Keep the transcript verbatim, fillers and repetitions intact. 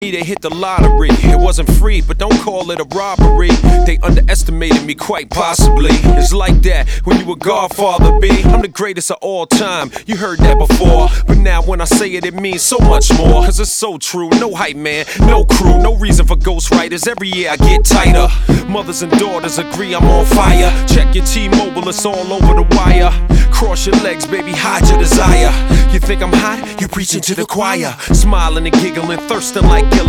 They hit the lottery. It wasn't free, but don't call it a robbery. They underestimated me quite possibly. It's like that when you a godfather, B. I'm the greatest of all time, you heard that before. But now when I say it, it means so much more. Cause it's so true, no hype man, no crew. No reason for ghostwriters, every year I get tighter. Mothers and daughters agree I'm on fire. Check your T-Mobile, it's all over the wire. Cross your legs, baby, hide your desire. You think I'm hot? You preaching to the choir. Smiling and giggling, thirsting like